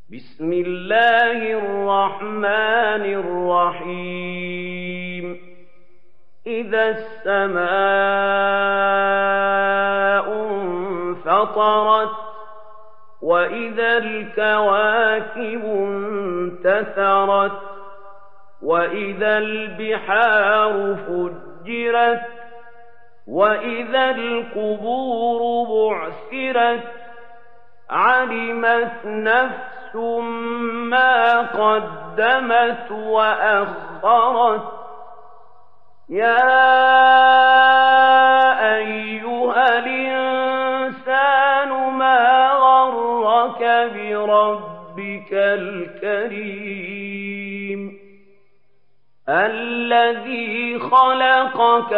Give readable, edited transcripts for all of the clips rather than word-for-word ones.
بسم الله الرحمن الرحيم إذا السماء انفطرت وإذا الكواكب انتثرت وإذا البحار فجرت وإذا القبور بعثرت علمت نفس ما قدمت وأخرت يا أيها الإنسان ما غرك بربك الكريم الذي خلقك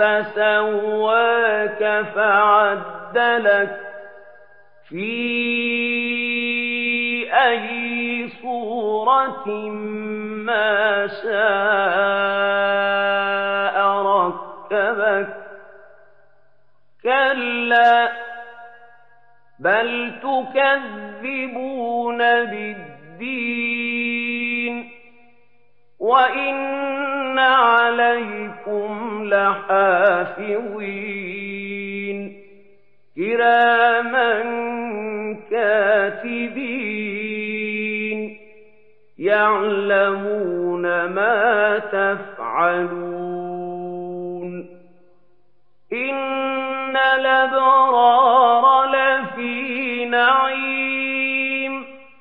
فسواك فعدلك في أي صورة ما شاء ركبك كلا بل تكذبون بالدين وإن عليكم لحافظين كراما كاتبين يعلمون ما تفعلون إن الأبرار لفي نعيم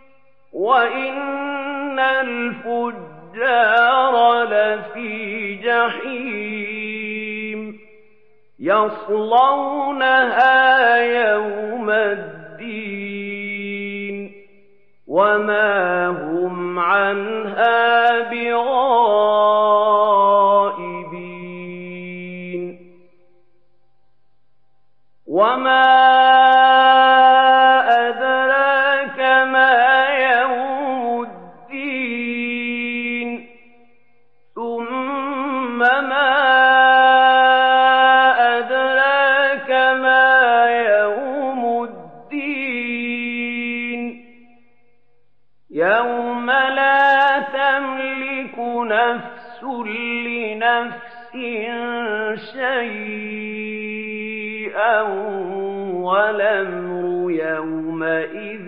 وإن الفجار لفي جحيم يصلونها يوم الدين وما هم عنها بغائبين وما أدراك ما يوم الدين ثم ما أدراك ما يوم الدين يوم لا تملك نفس لنفس شيئا والأمر يومئذ